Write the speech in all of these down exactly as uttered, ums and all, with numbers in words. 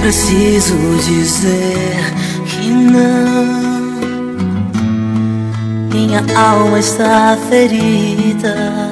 preciso dizer que não. Minha alma está ferida.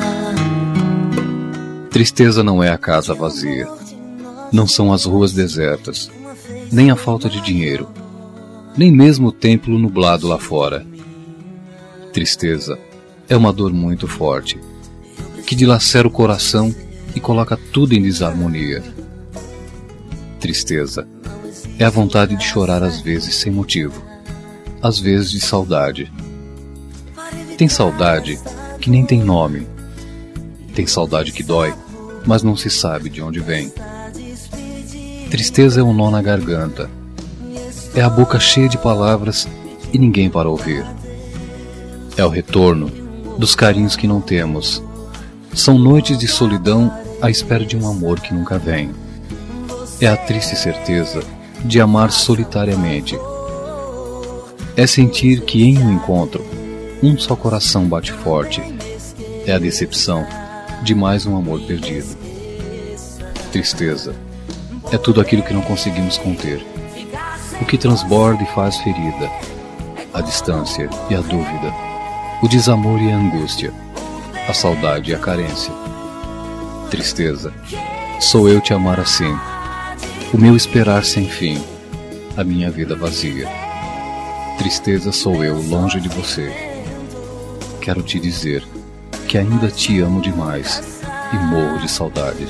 Tristeza não é a casa vazia, não são as ruas desertas, nem a falta de dinheiro, nem mesmo o templo nublado lá fora. Tristeza é uma dor muito forte, que dilacera o coração e coloca tudo em desarmonia. Tristeza é a vontade de chorar às vezes sem motivo, às vezes de saudade. Tem saudade que nem tem nome. Tem saudade que dói, mas não se sabe de onde vem. Tristeza é um nó na garganta. É a boca cheia de palavras e ninguém para ouvir. É o retorno dos carinhos que não temos. São noites de solidão à espera de um amor que nunca vem. É a triste certeza de amar solitariamente. É sentir que em um encontro, um só coração bate forte. É a decepção de mais um amor perdido. Tristeza é tudo aquilo que não conseguimos conter. O que transborda e faz ferida. A distância e a dúvida. O desamor e a angústia. A saudade e a carência. Tristeza, sou eu te amar assim. O meu esperar sem fim. A minha vida vazia. Tristeza sou eu longe de você. Quero te dizer que ainda te amo demais e morro de saudades.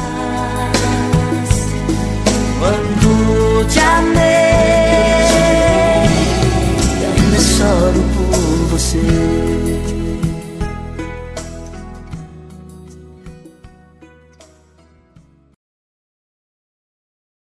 Quando te amei, ainda choro por você.